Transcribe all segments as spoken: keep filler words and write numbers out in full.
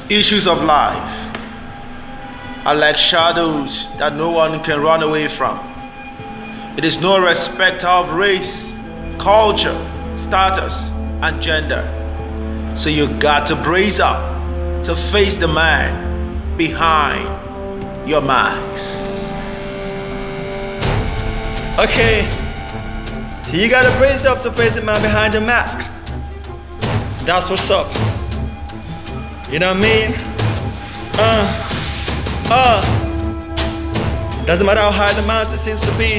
Issues of life are like shadows that no one can run away from. It is no respecter of race, culture, status, and gender. So you got to brace up to face the man behind your mask. Okay, you gotta brace up to face the man behind the mask. That's what's up. You know what I mean? Uh, uh. Doesn't matter how high the mountain seems to be,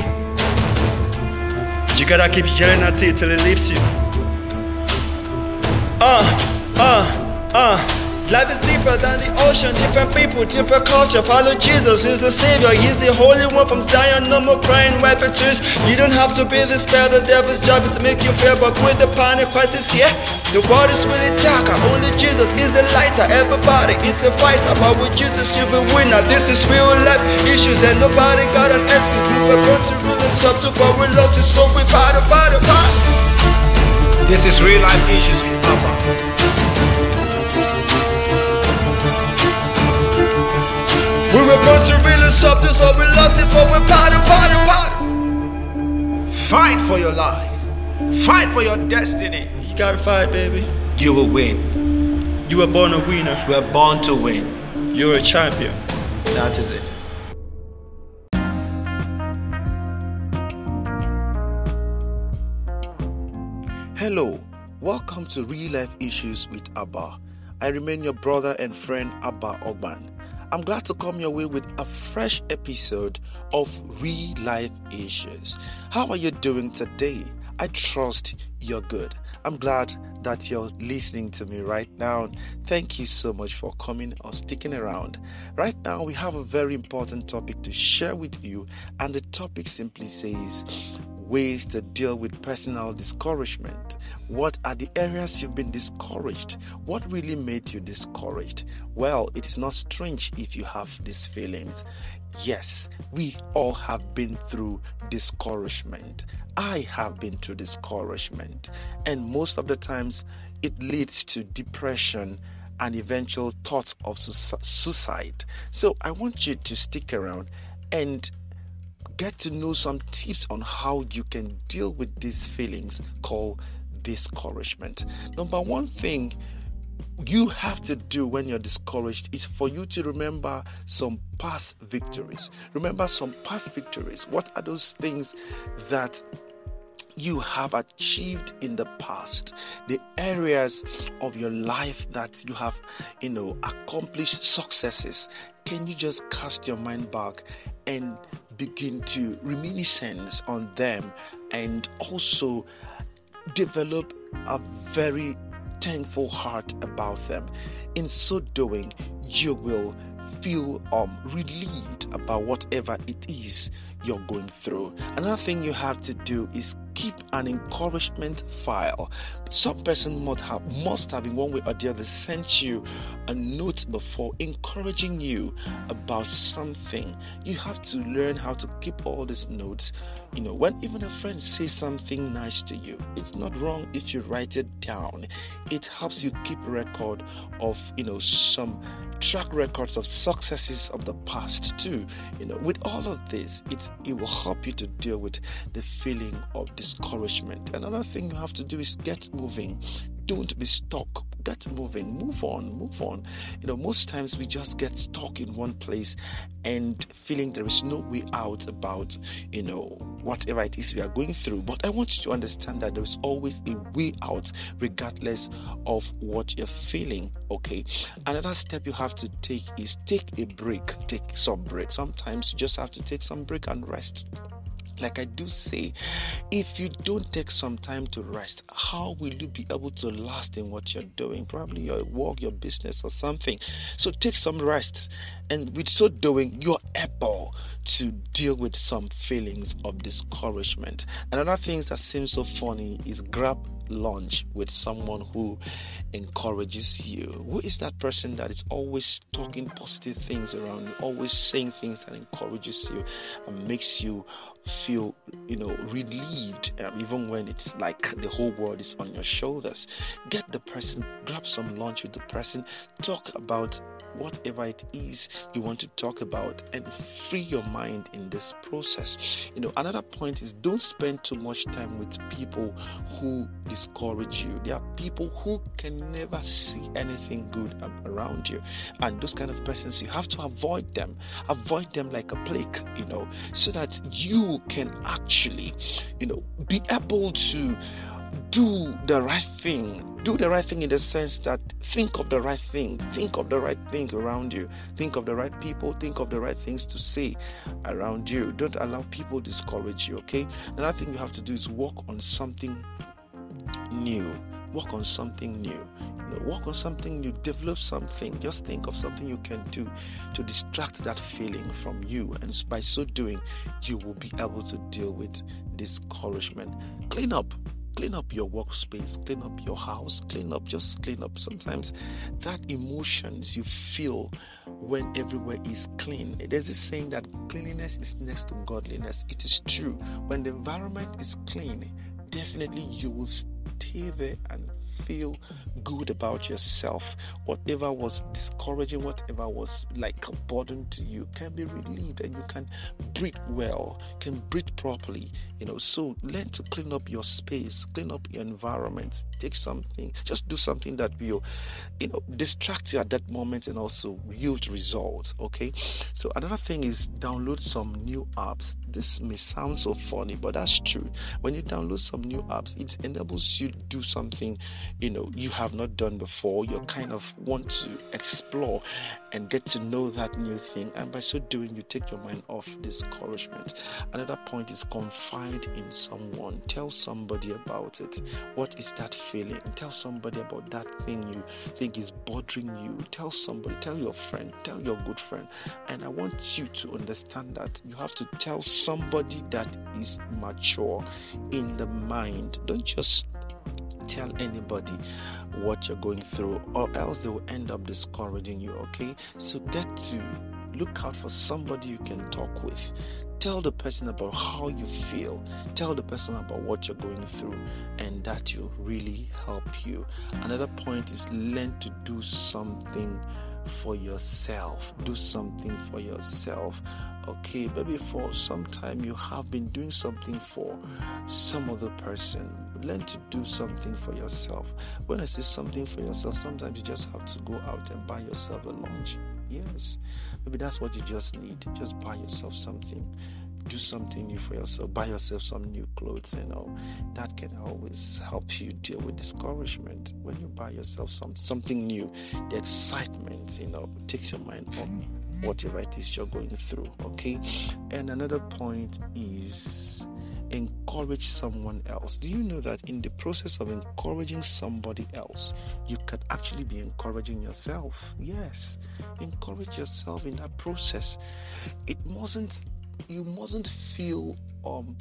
you gotta keep yelling at it till it leaves you. Uh, uh, uh. Life is deeper than the ocean, different people, different culture. Follow Jesus, he's the savior, he's the holy one from Zion. No more crying, wiping tears. You don't have to be this bad, the devil's job is to make you fear. But with the panic crisis here, the world is really darker. Only Jesus is the lighter, everybody is a fighter. But with Jesus you'll be winner. This is real life issues and nobody got an excuse. We were born to rule and subdue, but we love to so we fight, fight, fight. This is real life issues with Papa. We were born to really something, so we lost it, but we party, party, party. Fight for your life. Fight for your destiny. You gotta fight, baby. You will win. You were born a winner. You were born to win. You're a champion. That is it. Hello. Welcome to Real Life Issues with Abba. I remain your brother and friend Abba Ogban. I'm glad to come your way with a fresh episode of Real Life Issues. How are you doing today? I trust you're good. I'm glad that you're listening to me right now. Thank you so much for coming or sticking around. Right now, we have a very important topic to share with you, and the topic simply says ways to deal with personal discouragement. What are the areas you've been discouraged? What really made you discouraged? Well, it is not strange if you have these feelings. Yes, we all have been through discouragement. I have been through discouragement, and most of the times it leads to depression and eventual thoughts of suicide. So I want you to stick around and get to know some tips on how you can deal with these feelings called discouragement. Number one thing you have to do when you're discouraged is for you to remember some past victories. Remember some past victories. What are those things that you have achieved in the past? The areas of your life that you have, you know, accomplished successes. Can you just cast your mind back and begin to reminiscence on them, and also develop a very thankful heart about them? In so doing, you will feel um relieved about whatever it is you're going through. Another thing you have to do is keep an encouragement file. Some person must have must have in one way or the other sent you a note before encouraging you about something. You have to learn how to keep all these notes. You know, when even a friend says something nice to you, it's not wrong if you write it down. It helps you keep record of, you know, some track records of successes of the past too. You know, with all of this, it's it will help you to deal with the feeling of discouragement. Another thing you have to do is get moving. Don't be stuck. Get moving. Move on. Move on. You know, most times we just get stuck in one place and feeling there is no way out about, you know, whatever it is we are going through. But I want you to understand that there is always a way out, regardless of what you're feeling. Okay. Another step you have to take is take a break. Take some break. Sometimes you just have to take some break and rest. Like I do say, if you don't take some time to rest, how will you be able to last in what you're doing? Probably your work, your business, or something. So take some rest, and with so doing, you're able to deal with some feelings of discouragement. Another thing that seems so funny is grab lunch with someone who encourages you. Who is that person that is always talking positive things around you, always saying things that encourages you and makes you feel, you know, relieved, um, even when it's like the whole world is on your shoulders. Get the person, grab some lunch with the person, talk about whatever it is you want to talk about, and free your mind in this process. You know, another point is, don't spend too much time with people who discourage you. There are people who can never see anything good around you, and those kind of persons, you have to avoid them. Avoid them like a plague, you know, so that you can actually, you know, be able to do the right thing. Do the right thing in the sense that think of the right thing. Think of the right thing around you. Think of the right people. Think of the right things to say around you. Don't allow people discourage you, okay? Another thing you have to do is work on something new. Work on something new. You know, work on something new. Develop something. Just think of something you can do to distract that feeling from you. And by so doing, you will be able to deal with discouragement. Clean up. Clean up your workspace, clean up your house, clean up, just clean up. Sometimes that emotions you feel when everywhere is clean. There's this saying that cleanliness is next to godliness. It is true. When the environment is clean, definitely you will stay there and feel good about yourself. Whatever was discouraging, whatever was like a burden to you, can be relieved, and you can breathe well, can breathe properly. You know, so learn to clean up your space, clean up your environment. Take something, just do something that will, you know, distract you at that moment and also yield results. Okay. So another thing is download some new apps. This may sound so funny, but that's true. When you download some new apps, it enables you to do something, you know, you have not done before. You kind of want to explore and get to know that new thing, and by so doing, you take your mind off discouragement. Another point is confide in someone. Tell somebody about it. What is that feeling? Tell somebody about that thing you think is bothering you. Tell somebody, tell your friend, tell your good friend. And I want you to understand that you have to tell somebody that is mature in the mind. Don't just tell anybody what you're going through, or else they will end up discouraging you. Okay, so get to look out for somebody you can talk with. Tell the person about how you feel. Tell the person about what you're going through, and that will really help you. Another point is learn to do something for yourself. Do something for yourself. Okay, maybe for some time you have been doing something for some other person. Learn to do something for yourself. When I say something for yourself, sometimes you just have to go out and buy yourself a lunch. Yes, maybe that's what you just need. Just buy yourself something. Do something new for yourself. Buy yourself some new clothes. You know, that can always help you deal with discouragement. When you buy yourself some something new, the excitement, you know, takes your mind off whatever it is you're going through. Okay, and another point is encourage someone else. Do you know that in the process of encouraging somebody else, you can actually be encouraging yourself? Yes, encourage yourself in that process. It mustn't you mustn't feel um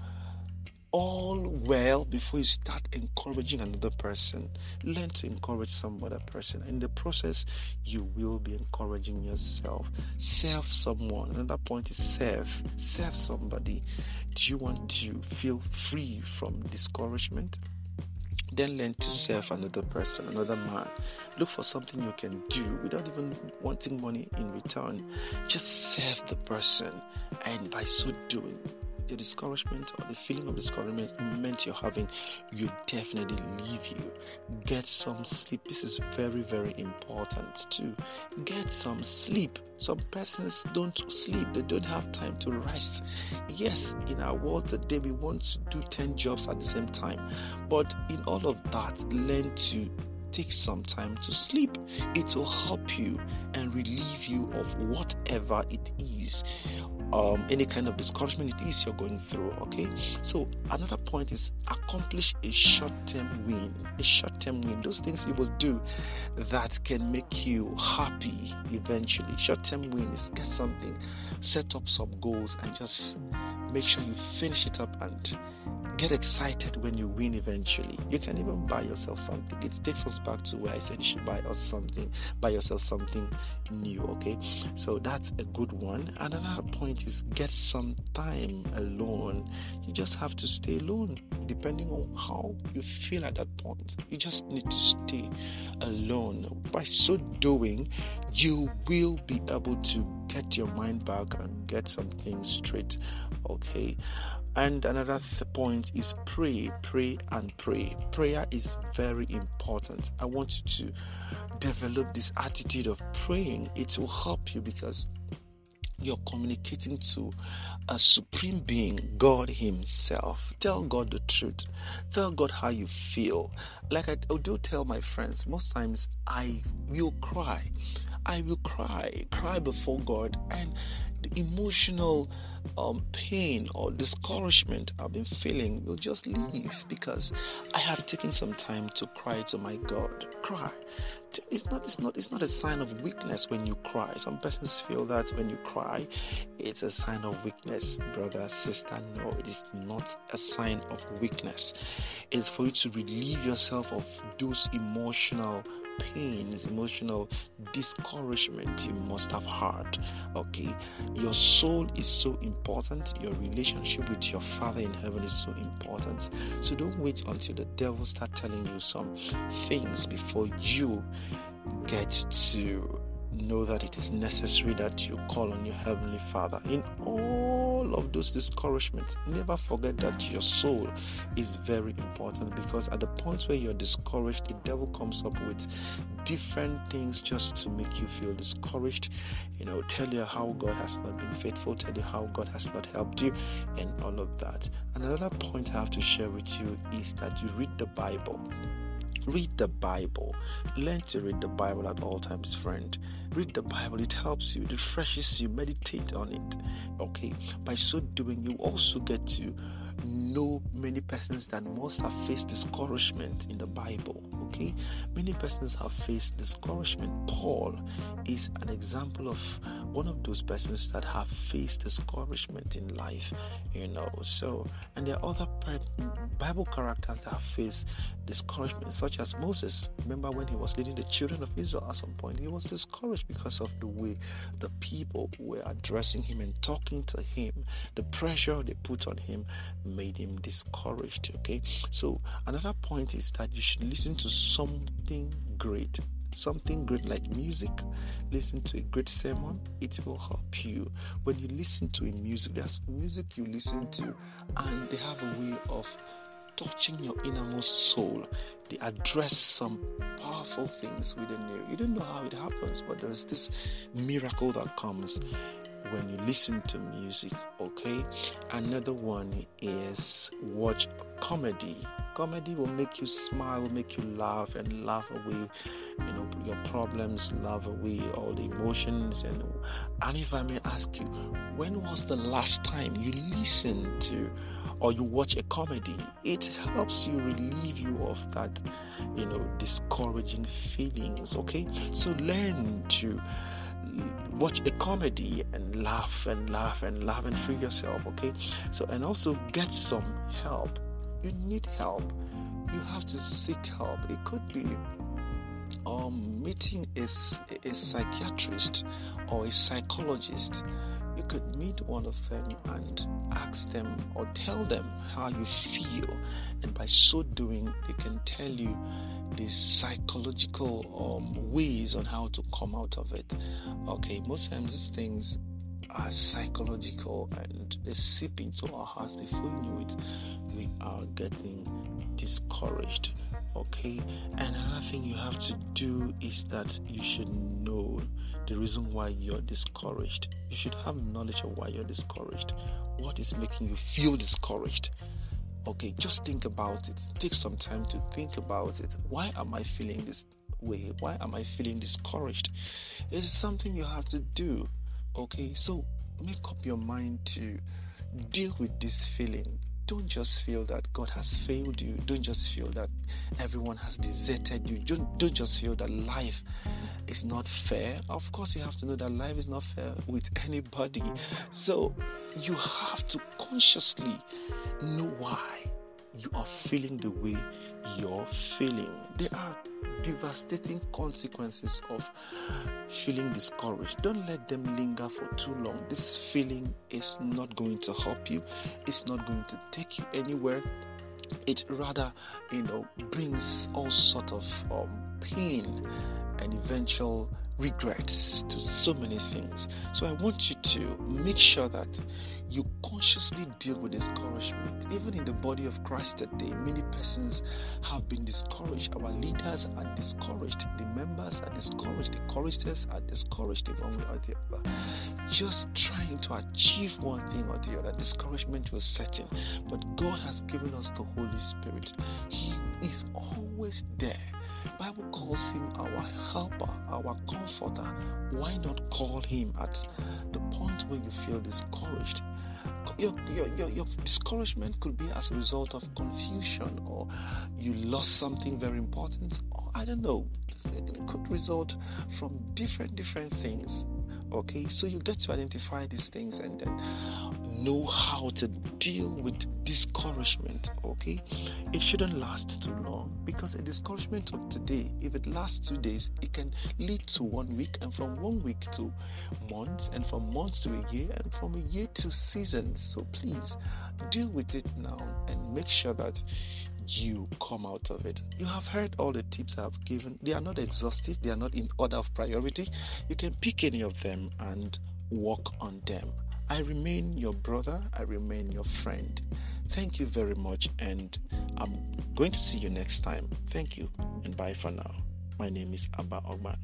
all well before you start encouraging another person. Learn to encourage some other person. In the process, you will be encouraging yourself. Serve someone. Another point is serve. Serve somebody. Do you want to feel free from discouragement? Then learn to serve another person, another man. Look for something you can do without even wanting money in return. Just serve the person, and by so doing, the discouragement or the feeling of discouragement meant you're having, you definitely leave you. Get some sleep. This is very, very important too. Get some sleep. Some persons don't sleep. They don't have time to rest. Yes, in our world today, we want to do ten jobs at the same time. But in all of that, learn to take some time to sleep. It will help you and relieve you of whatever it is. Um, any kind of discouragement it is you're going through. Okay, so another point is accomplish a short-term win. A short-term win, those things you will do that can make you happy eventually. Short-term win is get something, set up some goals, and just make sure you finish it up and get excited when you win eventually. You can even buy yourself something. It takes us back to where I said you should buy us something, buy yourself something new, okay? So that's a good one. And another point is get some time alone. You just have to stay alone, depending on how you feel at that point. You just need to stay alone. By so doing, you will be able to get your mind back and get some things straight, okay? And another th- point is pray, pray, and pray. Prayer is very important. I want you to develop this attitude of praying. It will help you because you're communicating to a supreme being, God Himself. Tell God the truth. Tell God how you feel. Like I do tell my friends, most times I will cry. I will cry, cry before God, and the emotional um, pain or discouragement I've been feeling will just leave because I have taken some time to cry to my God. Cry. It's not, it's not, it's not a sign of weakness when you cry. Some persons feel that when you cry, it's a sign of weakness. Brother, sister, no, it is not a sign of weakness. It's for you to relieve yourself of those emotional pains, emotional discouragement you must have had. Okay, your soul is so important. Your relationship with your Father in heaven is so important. So don't wait until the devil start telling you some things before you get to know that it is necessary that you call on your Heavenly Father. In all of those discouragements, never forget that your soul is very important, because at the point where you're discouraged, the devil comes up with different things just to make you feel discouraged. You know, tell you how God has not been faithful, tell you how God has not helped you, and all of that. Another point I have to share with you is that you read the Bible. Read the Bible. Learn to read the Bible at all times, friend. Read the Bible. It helps you, it refreshes you. Meditate on it. Okay. By so doing, you also get to know many persons that must have faced discouragement in the Bible. Okay. Many persons have faced discouragement. Paul is an example of one of those persons that have faced discouragement in life. You know. So, and there are other Bible characters that have faced discouragement, such as Moses. Remember when he was leading the children of Israel at some point, he was discouraged because of the way the people were addressing him and talking to him. The pressure they put on him made him discouraged. Okay, so another point is that you should listen to something great. Something great like music. Listen to a great sermon. It will help you. When you listen to a music, there's music you listen to and they have a way of touching your innermost soul. They address some powerful things within you. You don't know how it happens, but there's this miracle that comes when you listen to music. Okay, another one is watch comedy. Comedy will make you smile, will make you laugh and laugh away, you know, your problems, laugh away all the emotions. And and if I may ask you, when was the last time you listened to or you watch a comedy? It helps you relieve you of that, you know, discouraging feelings. Okay, so learn to watch a comedy and laugh and laugh and laugh and free yourself. Okay, so and also get some help. You need help. You have to seek help. It could be um, meeting a, a psychiatrist or a psychologist. You could meet one of them and ask them or tell them how you feel, and by so doing, they can tell you the psychological um, ways on how to come out of it. Okay, most times these things are psychological and they seep into our hearts. Before you know it, we are getting discouraged. Okay, and another thing you have to do is that you should know the reason why you're discouraged. You should have knowledge of why you're discouraged. What is making you feel discouraged? Okay, just think about it. Take some time to think about it. Why am I feeling this way? Why am I feeling discouraged? It's something you have to do. Okay, so make up your mind to deal with this feeling. Don't just feel that God has failed you. Don't just feel that everyone has deserted you. Don't, don't just feel that life is not fair. Of course, you have to know that life is not fair with anybody. So you have to consciously know why. you are feeling the way you're feeling. There are devastating consequences of feeling discouraged. Don't let them linger for too long. This feeling is not going to help you. It's not going to take you anywhere. It rather, you know, brings all sort of um, pain and eventual regrets to so many things. So I want you to make sure that you consciously deal with discouragement. Even in the body of Christ today, many persons have been discouraged. Our leaders are discouraged. The members are discouraged. The choristers are discouraged in one way or the other. Just trying to achieve one thing or the other. Discouragement will set in. But God has given us the Holy Spirit. He is always there. Bible calls him our helper, our comforter. Why not call him at the point where you feel discouraged? Your, your, your, your discouragement could be as a result of confusion, or you lost something very important, or I don't know. It could result from different different things. Okay, so you get to identify these things and then know how to deal with discouragement. Okay, it shouldn't last too long, because a discouragement of today, if it lasts two days, it can lead to one week, and from one week to months, and from months to a year, and from a year to seasons. So please deal with it now and make sure that you come out of it. You have heard all the tips I've given. They are not exhaustive. They are not in order of priority. You can pick any of them and work on them. I remain your brother. I remain your friend. Thank you very much, and I'm going to see you next time. Thank you, and bye for now. My name is Abba Ogban.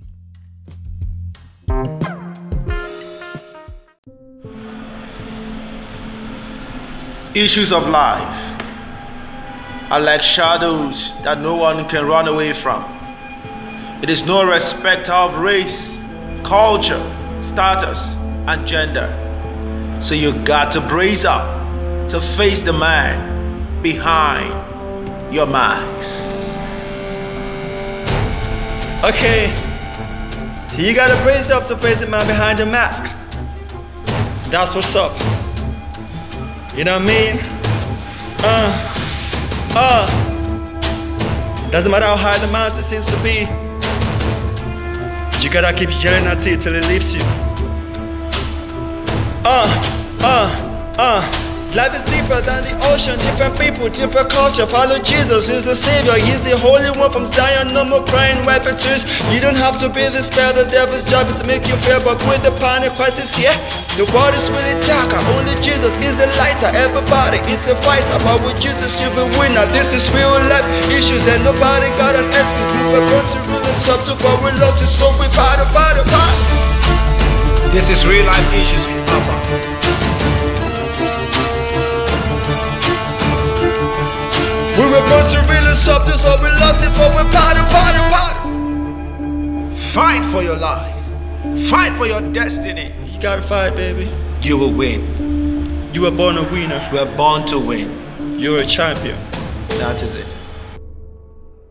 Issues of life are like shadows that no one can run away from. It is no respecter of race, culture, status, and gender. So you got to brace up to face the man behind your mask. Okay, you gotta brace up to face the man behind the mask. That's what's up. You know what I mean? Uh. Uh, doesn't matter how high the mountain seems to be, you gotta keep yelling at it till it leaves you. Uh, uh, uh. Life is deeper than the ocean, different people, different culture. Follow Jesus, he's the Savior, he's the Holy One from Zion. No more crying, wiping tears. You don't have to be this bad, the devil's job is to make you fear. But with the panic crisis here, the world is really darker. Only Jesus is the lighter, everybody is a fighter. But with Jesus you'll be winner. This is real life issues and nobody got an excuse. We were born to rule and subdue, but we lost it, so we fight, fight, fight. This is real life issues with Abba. We were born to really something, so we lost it, but we party, party, party. Fight for your life. Fight for your destiny. You gotta fight, baby. You will win. You were born a winner. You were born to win. You're a champion. That is it.